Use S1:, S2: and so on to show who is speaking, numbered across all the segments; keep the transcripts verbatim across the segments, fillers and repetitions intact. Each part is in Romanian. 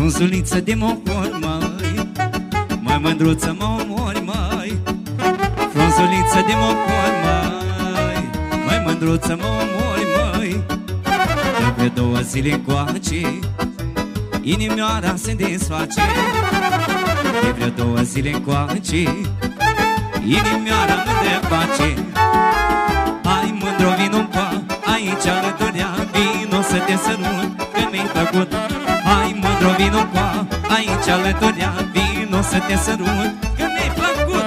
S1: Frunzuliță de mocor, măi, mai mândruță mă omori, măi. Frunzuliță de mocor, măi, mai mândruță mă omori, măi. De pe două zile încoace inimioara se desface. De vreo două zile încoace inimioara nu te face. Hai mândro vino-n pa, aici alăturea, vino să te sărut, că mi-ai plăcut. Hai mândro vino-n pa, aici alăturea, vino să te sărut, că mi-ai plăcut.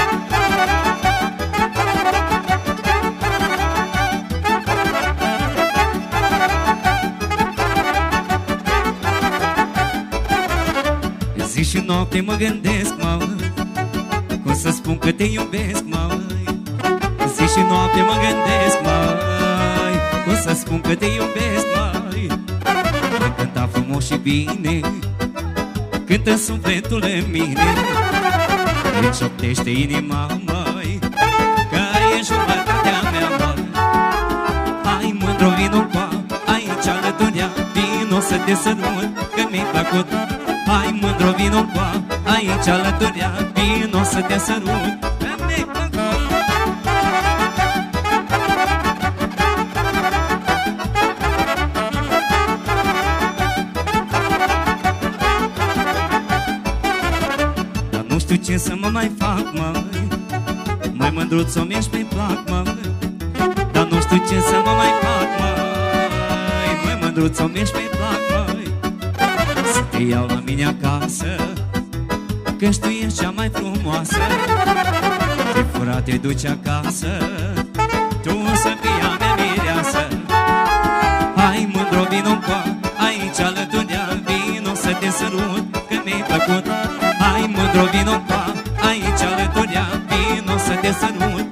S1: Zi și noapte mă gândesc, mă, cum să spun că te iubesc, măi. Zi și noapte mă gândesc, măi, cum să spun că te iubesc, măi. Când cânta frumos și bine, cântă sufletul în mine. Îmi șoptește inima, măi, că e jumătatea mea, măi. Hai mândro vino-n pa, aici alăturea, vino să te sărut, că mi-ai plăcut. Hai mândro vino-n pa, aici alăturea, vino să te sărut, că mi-ai plăcut. Dar nu știu ce să mă mai fac, măi, mai mândruț-o mi-ești pe plac, măi. Dar nu știu ce să mă mai fac, măi, mai mândruț-o mi-ești pe plac, măi. Să te iau la mine acasă, că-și tu ești cea mai frumoasă. Te fura, te duci acasă, tu să fii a mea mireasă. Hai mândro vino-n pa, aici alăturea, vino să te sărut, că mi-ai plăcut. Hai mândro vino-n pa, aici alăturea, vino să te sărut,